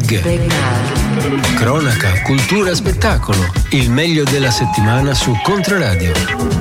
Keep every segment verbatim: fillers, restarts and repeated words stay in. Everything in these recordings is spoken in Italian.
Big. Big Mag. Cronaca, cultura, spettacolo. Il meglio della settimana su Controradio.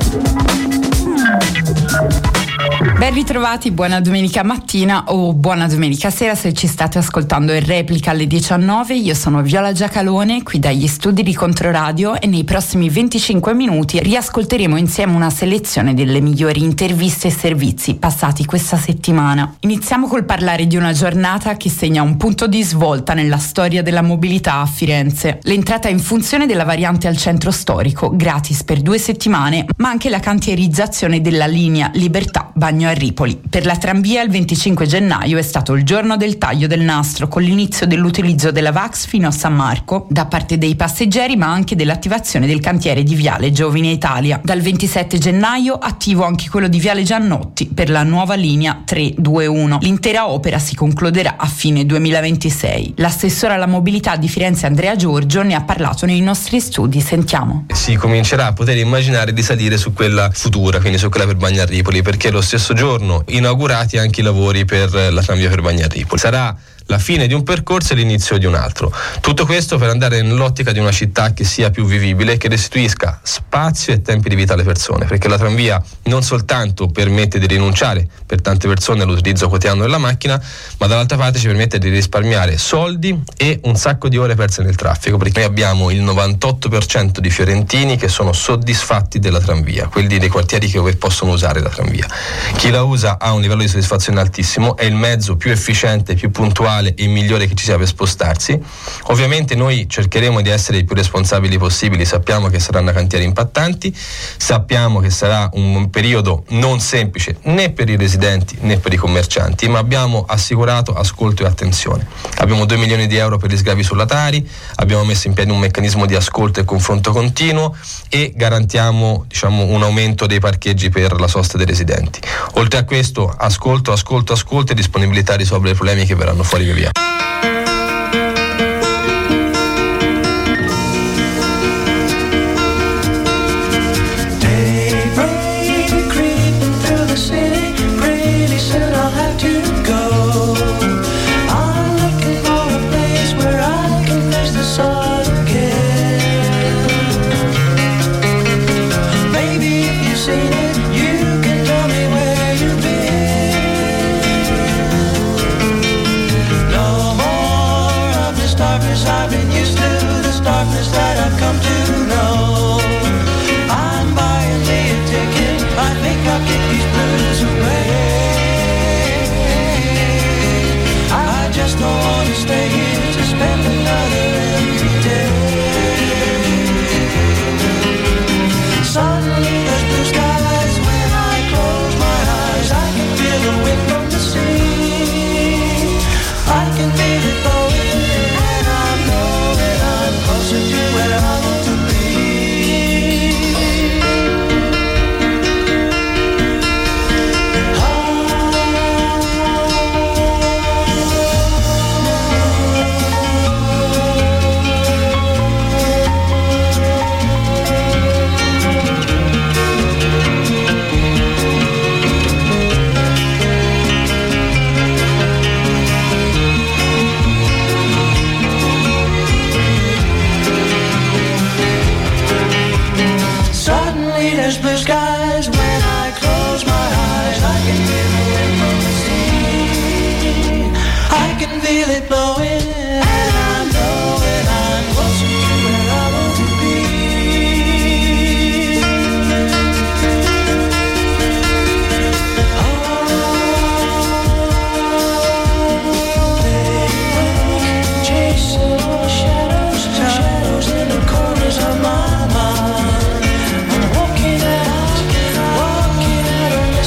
Ben ritrovati, buona domenica mattina o buona domenica sera se ci state ascoltando in replica alle diciannove. Io sono Viola Giacalone, qui dagli studi di Controradio, e nei prossimi venticinque minuti riascolteremo insieme una selezione delle migliori interviste e servizi passati questa settimana. Iniziamo col parlare di una giornata che segna un punto di svolta nella storia della mobilità a Firenze. L'entrata in funzione della variante al centro storico, gratis per due settimane, ma anche la cantierizzazione della linea Libertà Bagno a Ripoli. Per la tranvia il venticinque gennaio è stato il giorno del taglio del nastro, con l'inizio dell'utilizzo della V A X fino a San Marco da parte dei passeggeri, ma anche dell'attivazione del cantiere di Viale Giovine Italia. Dal ventisette gennaio attivo anche quello di Viale Giannotti per la nuova linea tre due uno. L'intera opera si concluderà a fine duemilaventisei. L'assessore alla mobilità di Firenze Andrea Giorgio ne ha parlato nei nostri studi. Sentiamo. Si comincerà a poter immaginare di salire su quella futura, quindi su quella per Bagno a Ripoli, perché lo stesso giorno inaugurati anche i lavori per la tranvia per Bagno a Ripoli. Sarà la fine di un percorso e l'inizio di un altro. Tutto questo per andare nell'ottica di una città che sia più vivibile e che restituisca spazio e tempi di vita alle persone, perché la tranvia non soltanto permette di rinunciare per tante persone all'utilizzo quotidiano della macchina, ma dall'altra parte ci permette di risparmiare soldi e un sacco di ore perse nel traffico, perché noi abbiamo il novantotto per cento di fiorentini che sono soddisfatti della tranvia, quelli dei quartieri che possono usare la tranvia. Chi la usa ha un livello di soddisfazione altissimo, è il mezzo più efficiente, più puntuale e migliore che ci sia per spostarsi. Ovviamente noi cercheremo di essere i più responsabili possibili, sappiamo che saranno cantieri impattanti, sappiamo che sarà un periodo non semplice né per i residenti né per i commercianti, ma abbiamo assicurato ascolto e attenzione. Abbiamo due milioni di euro per gli sgravi sulla Tari, abbiamo messo in piedi un meccanismo di ascolto e confronto continuo e garantiamo, diciamo, un aumento dei parcheggi per la sosta dei residenti. Oltre a questo, ascolto, ascolto, ascolto e disponibilità a risolvere i problemi che verranno fuori via.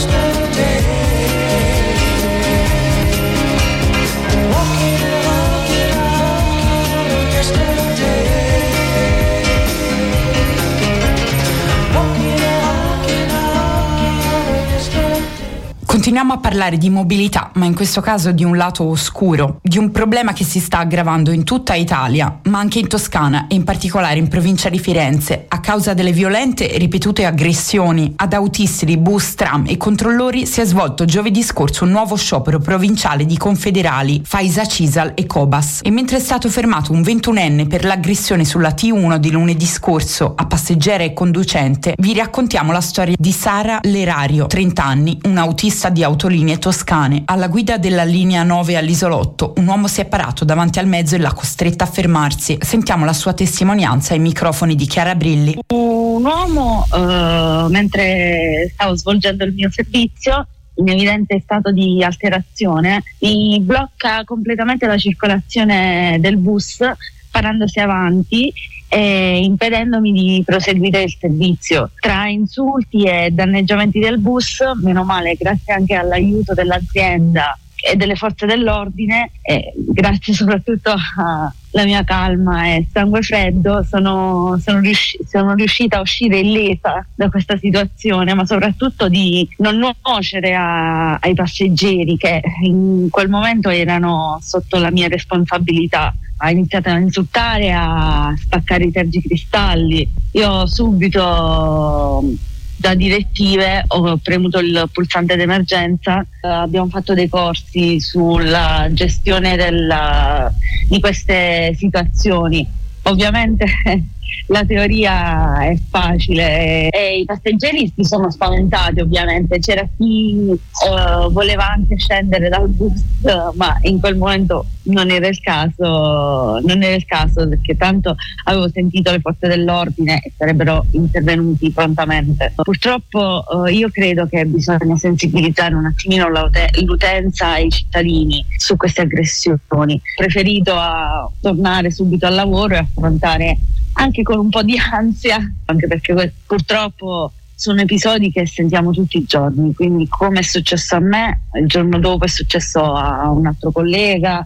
Walking Continuiamo a parlare di mobilità, ma in questo caso di un lato oscuro, di un problema che si sta aggravando in tutta Italia, ma anche in Toscana e in particolare in provincia di Firenze, a causa delle violente e ripetute aggressioni ad autisti di bus, tram e controllori. Si è svolto giovedì scorso un nuovo sciopero provinciale di confederali Faisa Cisal e Cobas, e mentre è stato fermato un ventunenne per l'aggressione sulla T uno di lunedì scorso a passeggera e conducente, vi raccontiamo la storia di Sara Lerario, trenta anni, un autista di autolinee toscane. Alla guida della linea nove all'Isolotto, un uomo si è parato davanti al mezzo e l'ha costretta a fermarsi. Sentiamo la sua testimonianza ai microfoni di Chiara Brilli. Un uomo, uh, mentre stavo svolgendo il mio servizio, in evidente stato di alterazione, mi blocca completamente la circolazione del bus, parandosi avanti e impedendomi di proseguire il servizio. Tra insulti e danneggiamenti del bus, meno male, grazie anche all'aiuto dell'azienda e delle forze dell'ordine, e grazie soprattutto alla mia calma e sangue freddo, sono, sono, riusci- sono riuscita a uscire illesa da questa situazione, ma soprattutto di non nuocere a- ai passeggeri che in quel momento erano sotto la mia responsabilità. Ha iniziato a insultare, a spaccare i tergicristalli. Io subito, da direttive, ho premuto il pulsante d'emergenza. Uh, abbiamo fatto dei corsi sulla gestione della, di queste situazioni. Ovviamente la teoria è facile e i passeggeri si sono spaventati, ovviamente. C'era chi uh, voleva anche scendere dal bus, uh, ma in quel momento non era il caso, non era il caso perché tanto avevo sentito le forze dell'ordine e sarebbero intervenuti prontamente. Purtroppo uh, io credo che bisogna sensibilizzare un attimino l'utenza e i cittadini su queste aggressioni. Preferito a tornare subito al lavoro e affrontare anche con un po' di ansia, anche perché purtroppo sono episodi che sentiamo tutti i giorni, quindi come è successo a me, il giorno dopo è successo a un altro collega.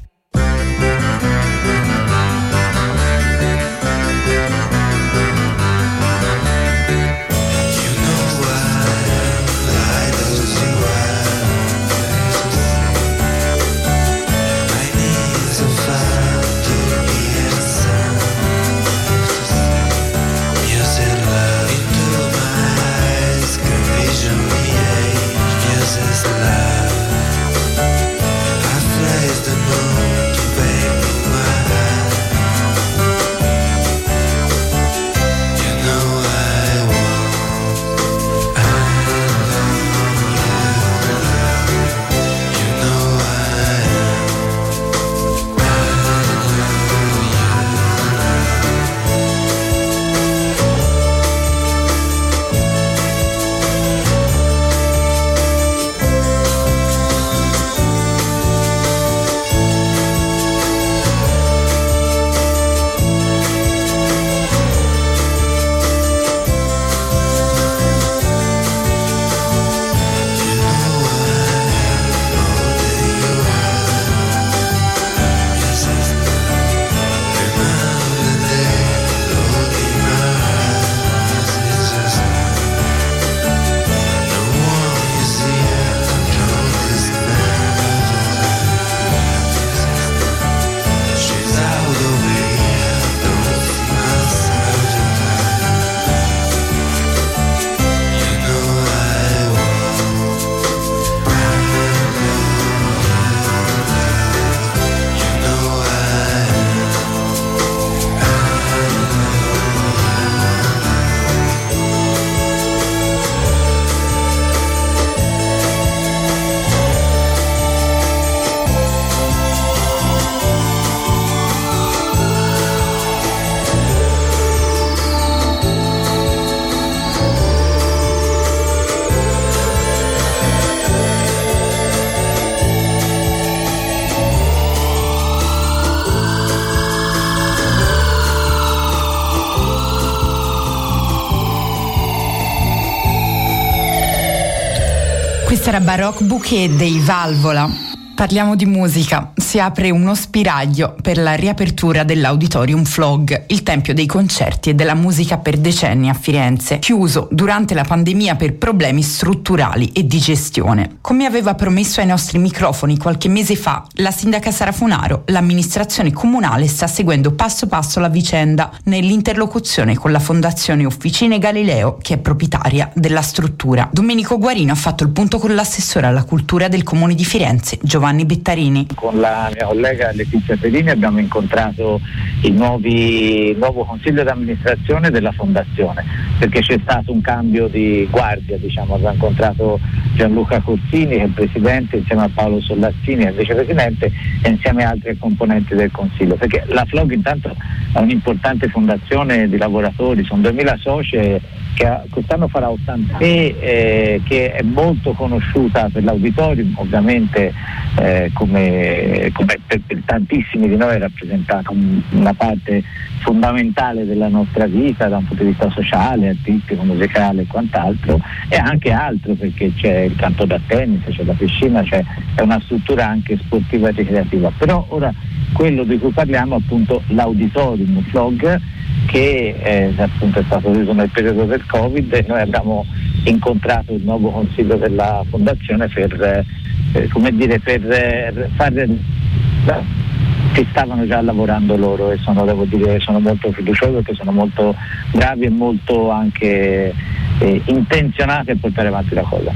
Questa era Baroque Bouquet dei Valvola. Parliamo di musica. Si apre uno spiraglio per la riapertura dell'Auditorium Flog, il tempio dei concerti e della musica per decenni a Firenze, chiuso durante la pandemia per problemi strutturali e di gestione. Come aveva promesso ai nostri microfoni qualche mese fa la sindaca Sara Funaro, l'amministrazione comunale sta seguendo passo passo la vicenda nell'interlocuzione con la Fondazione Officine Galileo, che è proprietaria della struttura. Domenico Guarino ha fatto il punto con l'assessore alla cultura del Comune di Firenze, Giovanni Bettarini. Con la mia collega Letizia Pedini abbiamo incontrato il, nuovi, il nuovo consiglio d'amministrazione della fondazione, perché c'è stato un cambio di guardia, diciamo. Abbiamo incontrato Gianluca Corsini, che è il presidente, insieme a Paolo Sollazzini, che è il vicepresidente, e insieme a altri componenti del consiglio, perché la Flog intanto è un'importante fondazione di lavoratori, sono duemila soci, che quest'anno farà ottanta e eh, che è molto conosciuta per l'auditorium, ovviamente eh, come, come per, per tantissimi di noi è rappresentata un, una parte fondamentale della nostra vita da un punto di vista sociale, artistico, musicale e quant'altro, e anche altro, perché c'è il campo da tennis, c'è la piscina, c'è, è una struttura anche sportiva e ricreativa. Però ora quello di cui parliamo è appunto l'Auditorium Flog, che eh, appunto è stato chiuso nel periodo del Covid, e noi abbiamo incontrato il nuovo consiglio della fondazione per eh, come dire per eh, fare che stavano già lavorando loro, e sono, devo dire, sono molto fiducioso, perché sono molto bravi e molto anche eh, intenzionati a portare avanti la cosa.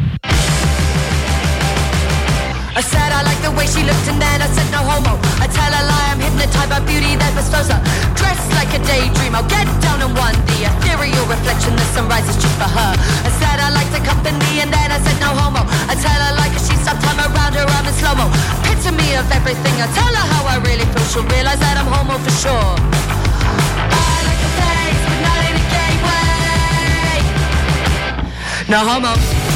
I said I like the way she looked, and then I said no homo. I tell a lie, I'm hypnotized by beauty that bestows her. Dressed like a daydream, I'll get down on one D. Ethereal reflection, the sunrise is just for her. I said I like the company, and then I said no homo. I tell her like she stopped time around her arm in slow-mo. Epitome of everything, I tell her how I really feel. She'll realize that I'm homo for sure. I like a face, but not in a gay way. No homo.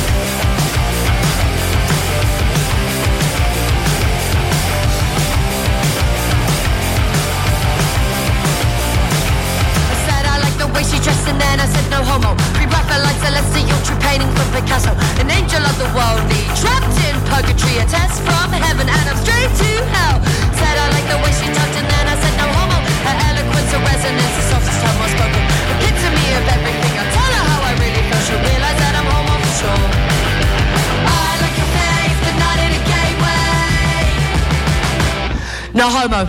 She dressed, and then I said no homo. Pre-Raphaelite, Celeste, true painting from Picasso. An angel of the worldly, trapped in purgatory. A test from heaven, and I'm straight to hell. Said I like the way she talked, and then I said no homo. Her eloquence, her resonance, the softest tongue more spoken. Epitome of everything, I tell her how I really feel. She'll realize that I'm homo for sure. I like your face, but not in a gay way. No homo.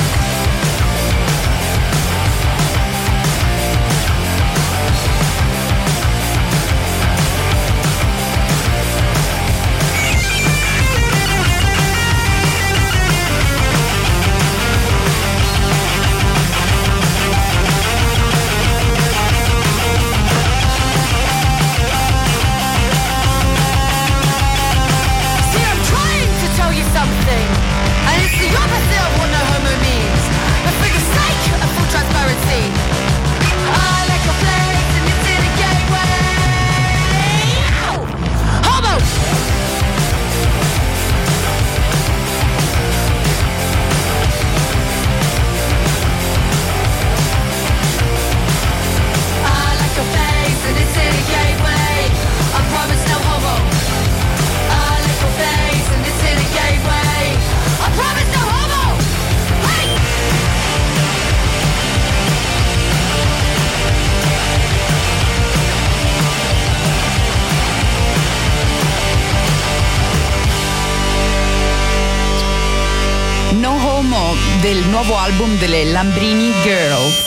Del nuovo album delle Lambrini Girls.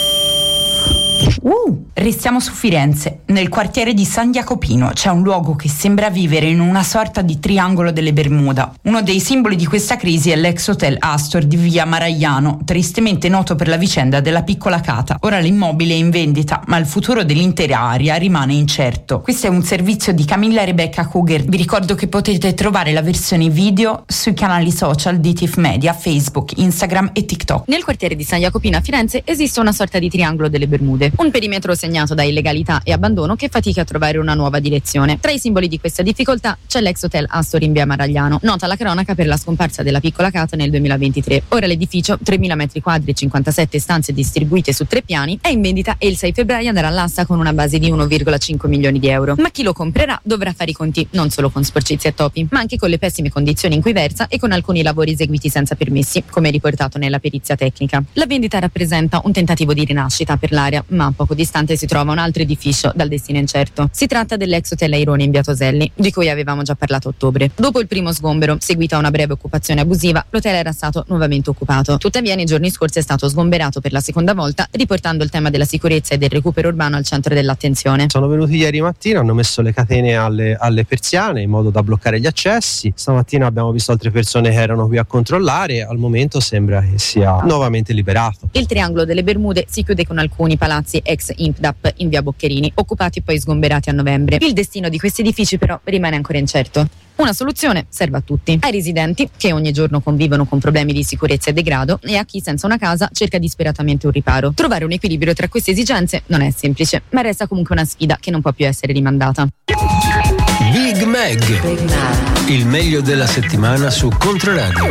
Uh, restiamo su Firenze. Nel quartiere di San Jacopino c'è un luogo che sembra vivere in una sorta di triangolo delle Bermuda. Uno dei simboli di questa crisi è l'ex hotel Astor di via Maragliano, tristemente noto per la vicenda della piccola Cata. Ora l'immobile è in vendita, ma il futuro dell'intera area rimane incerto. Questo è un servizio di Camilla Rebecca Cougar. Vi ricordo che potete trovare la versione video sui canali social di Tif Media, Facebook, Instagram e TikTok. Nel quartiere di San Jacopino a Firenze esiste una sorta di triangolo delle Bermude, un perimetro segnato segnato da illegalità e abbandono che fatica a trovare una nuova direzione. Tra i simboli di questa difficoltà c'è l'ex hotel Astor in via Maragliano, nota la cronaca per la scomparsa della piccola Kate nel duemilaventitré. Ora l'edificio, tremila metri quadri e cinquantasette stanze distribuite su tre piani, è in vendita e il sei febbraio andrà all'asta con una base di uno virgola cinque milioni di euro. Ma chi lo comprerà dovrà fare i conti non solo con sporcizie e topi, ma anche con le pessime condizioni in cui versa e con alcuni lavori eseguiti senza permessi, come riportato nella perizia tecnica. La vendita rappresenta un tentativo di rinascita per l'area, ma poco distante si trova un altro edificio dal destino incerto. Si tratta dell'ex hotel Airone in via Toselli, di cui avevamo già parlato a ottobre. Dopo il primo sgombero, seguita a una breve occupazione abusiva, l'hotel era stato nuovamente occupato. Tuttavia, nei giorni scorsi è stato sgomberato per la seconda volta, riportando il tema della sicurezza e del recupero urbano al centro dell'attenzione. Sono venuti ieri mattina, hanno messo le catene alle, alle persiane in modo da bloccare gli accessi. Stamattina abbiamo visto altre persone che erano qui a controllare. Al momento sembra che sia nuovamente liberato. Il triangolo delle Bermude si chiude con alcuni palazzi ex Impdap in via Boccherini, occupati e poi sgomberati a novembre. Il destino di questi edifici però rimane ancora incerto. Una soluzione serve a tutti, ai residenti che ogni giorno convivono con problemi di sicurezza e degrado e a chi senza una casa cerca disperatamente un riparo. Trovare un equilibrio tra queste esigenze non è semplice, ma resta comunque una sfida che non può più essere rimandata. Big Mag, Big Mag. Il meglio della settimana su Controradio.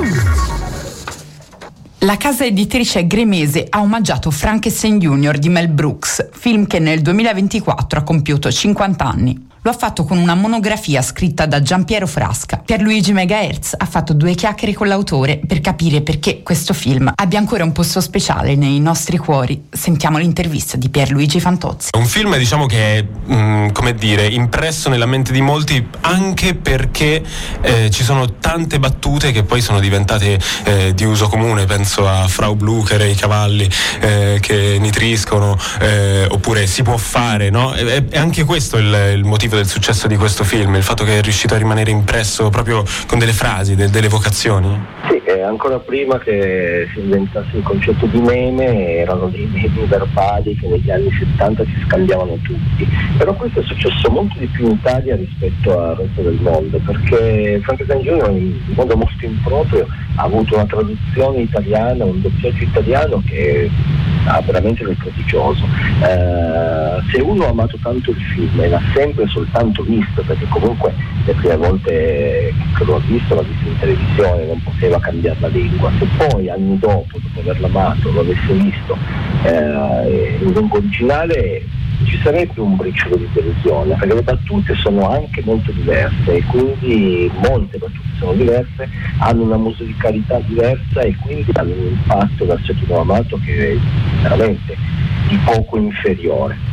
La casa editrice gremese ha omaggiato Frankenstein Junior di Mel Brooks, film che nel duemilaventiquattro ha compiuto cinquanta anni. Lo ha fatto con una monografia scritta da Giampiero Frasca. Pierluigi Megahertz ha fatto due chiacchiere con l'autore per capire perché questo film abbia ancora un posto speciale nei nostri cuori. Sentiamo l'intervista di Pierluigi Fantozzi. Un film, diciamo, che è, mh, come dire, impresso nella mente di molti anche perché eh, ci sono tante battute che poi sono diventate eh, di uso comune. Penso a Frau Blucher e i cavalli eh, che nitriscono, eh, oppure si può fare, no? E, e anche questo è il, il motivo del successo di questo film, il fatto che è riuscito a rimanere impresso proprio con delle frasi, de- delle vocazioni. Sì, eh, ancora prima che si inventasse il concetto di meme erano dei memi verbali che negli anni settanta si scambiavano tutti, però questo è successo molto di più in Italia rispetto al resto del mondo, perché Frankenstein Junior in modo molto improprio ha avuto una traduzione italiana, un doppiaggio italiano che ha veramente del prodigioso. Eh, se uno ha amato tanto il film e l'ha sempre soltanto visto, perché comunque le prime volte che l'ho visto l'ho visto in televisione, non poteva cambiare la lingua, se poi anni dopo, dopo averlo amato, lo avesse visto eh, in lingua originale, ci sarebbe un briciolo di delusione, perché le battute sono anche molto diverse e quindi molte battute sono diverse, hanno una musicalità diversa e quindi hanno un impatto verso chi non ha amato che è veramente di poco inferiore.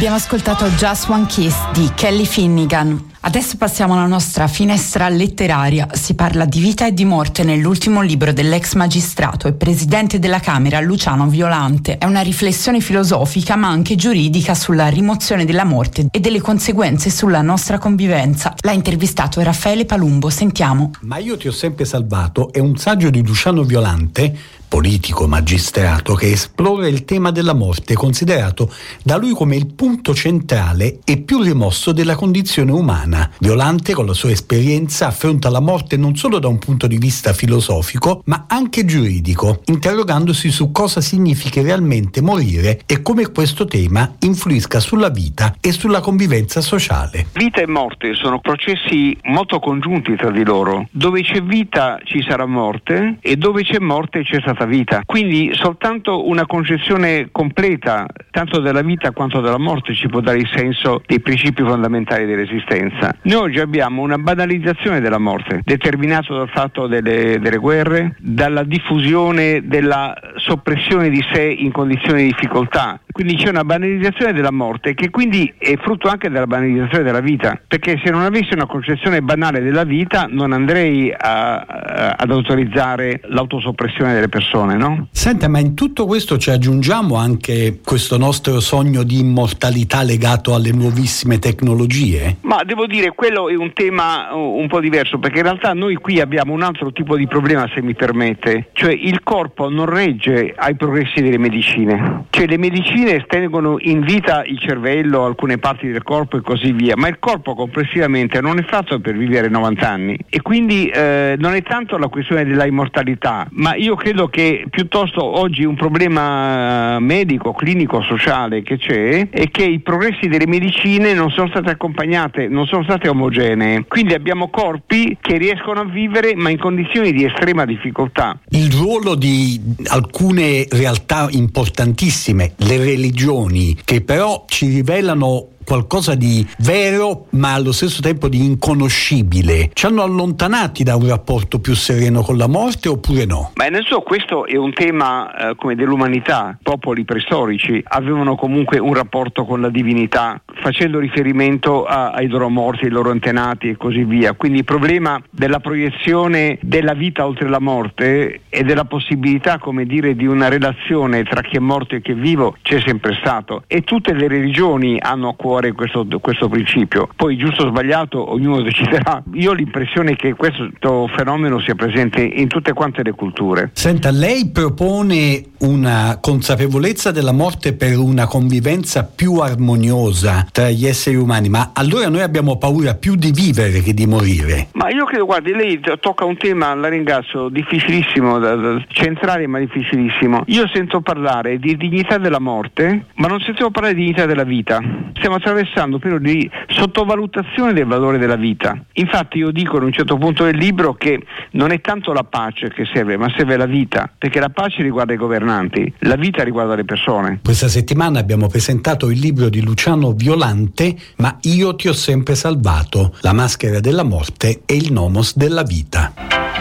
Abbiamo ascoltato Just One Kiss di Kelly Finnegan. Adesso passiamo alla nostra finestra letteraria. Si parla di vita e di morte nell'ultimo libro dell'ex magistrato e presidente della Camera Luciano Violante. È una riflessione filosofica ma anche giuridica sulla rimozione della morte e delle conseguenze sulla nostra convivenza. L'ha intervistato Raffaele Palumbo, sentiamo. Ma io ti ho sempre salvato è un saggio di Luciano Violante, politico magistrato, che esplora il tema della morte, considerato da lui come il punto centrale e più rimosso della condizione umana. Violante, con la sua esperienza, affronta la morte non solo da un punto di vista filosofico, ma anche giuridico, interrogandosi su cosa significhi realmente morire e come questo tema influisca sulla vita e sulla convivenza sociale. Vita e morte sono processi molto congiunti tra di loro. Dove c'è vita ci sarà morte e dove c'è morte c'è stata vita. Quindi soltanto una concezione completa tanto della vita quanto della morte ci può dare il senso dei principi fondamentali dell'esistenza. Noi oggi abbiamo una banalizzazione della morte, determinato dal fatto delle, delle guerre, dalla diffusione della soppressione di sé in condizioni di difficoltà. Quindi c'è una banalizzazione della morte che quindi è frutto anche della banalizzazione della vita, perché se non avessi una concezione banale della vita non andrei a, a, ad autorizzare l'autosoppressione delle persone, no? Senta, ma in tutto questo ci aggiungiamo anche questo nostro sogno di immortalità legato alle nuovissime tecnologie? Ma devo dire, quello è un tema un po' diverso, perché in realtà noi qui abbiamo un altro tipo di problema, se mi permette, cioè il corpo non regge ai progressi delle medicine, cioè le medicine tengono in vita il cervello, alcune parti del corpo e così via, ma il corpo complessivamente non è fatto per vivere novanta anni e quindi eh, non è tanto la questione della immortalità, ma io credo che piuttosto oggi un problema medico, clinico, sociale che c'è è che i progressi delle medicine non sono state accompagnate, non sono state omogenee, quindi abbiamo corpi che riescono a vivere ma in condizioni di estrema difficoltà. Il ruolo di alcune realtà importantissime, le religioni, che però ci rivelano qualcosa di vero ma allo stesso tempo di inconoscibile, ci hanno allontanati da un rapporto più sereno con la morte oppure no? Ma innanzitutto questo è un tema eh, come dell'umanità. Popoli preistorici avevano comunque un rapporto con la divinità, facendo riferimento a, ai loro morti, ai loro antenati e così via. Quindi il problema della proiezione della vita oltre la morte e della possibilità, come dire, di una relazione tra chi è morto e chi è vivo c'è sempre stato, e tutte le religioni hanno a cuore Questo, questo principio. Poi giusto o sbagliato ognuno deciderà. Io ho l'impressione che questo fenomeno sia presente in tutte quante le culture. Senta, lei propone una consapevolezza della morte per una convivenza più armoniosa tra gli esseri umani, ma allora noi abbiamo paura più di vivere che di morire. Ma io credo, guardi, lei tocca un tema, la ringrazio, difficilissimo, centrale ma difficilissimo. Io sento parlare di dignità della morte, ma non sentiamo parlare di dignità della vita. Stiamo attraversando un periodo di sottovalutazione del valore della vita. Infatti io dico in un certo punto del libro che non è tanto la pace che serve, ma serve la vita, perché la pace riguarda i governanti, la vita riguarda le persone. Questa settimana abbiamo presentato il libro di Luciano Violante, Ma io ti ho sempre salvato, la maschera della morte e il nomos della vita.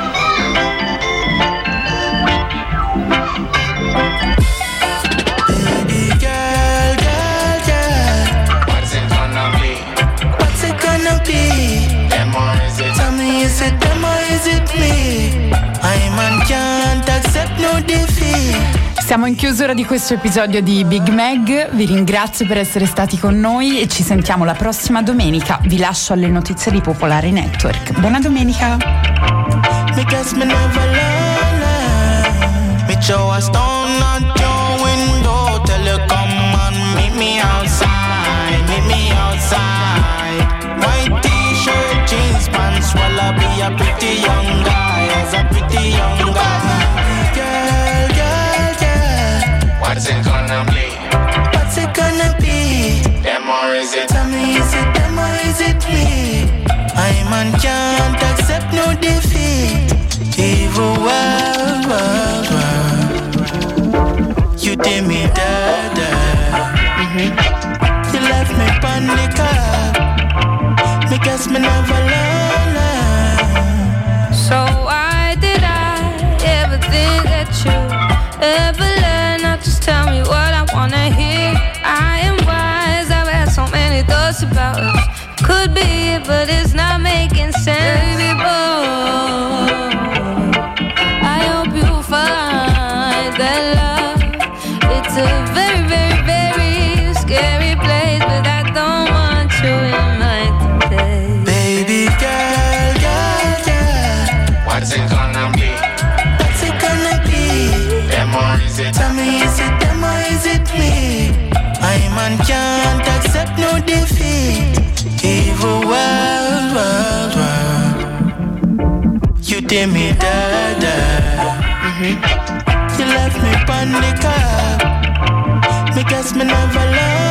Is it them or is it me? I man can't accept no defeat. Siamo in chiusura di questo episodio di Big Mag, vi ringrazio per essere stati con noi e ci sentiamo la prossima domenica. Vi lascio alle notizie di Popolare Network. Buona domenica. Because me never learn. Me throw a stone at your window, tell you come and meet me outside, meet me outside. White t-shirt, jeans pants, well I be a pretty young guy, as a pretty young guy. Girl, girl, girl, what's it gonna be? What's it gonna be? Them or is it? Tell me, is it them or is it me? I man can't accept no defeat. Evil world, world, world. You did me dirty. Mm-hmm. You left me panic up. Me guess me never learn. So why did I ever think that you ever learn? Now just tell me what I wanna hear. I am wise, I've had what's about us. Could be it, but it's not making sense. Baby boy, I hope you find that love. It's a very, very, very scary place, but I don't want you in my today. Baby girl, girl, girl, what's it gonna be? What's it gonna be? Them or is it? Tell me, is it them or is it me? My man can't accept no defeat. Evil world, world, world. You did me da da. Mm-hmm. You left me on the car. Me guess me never love.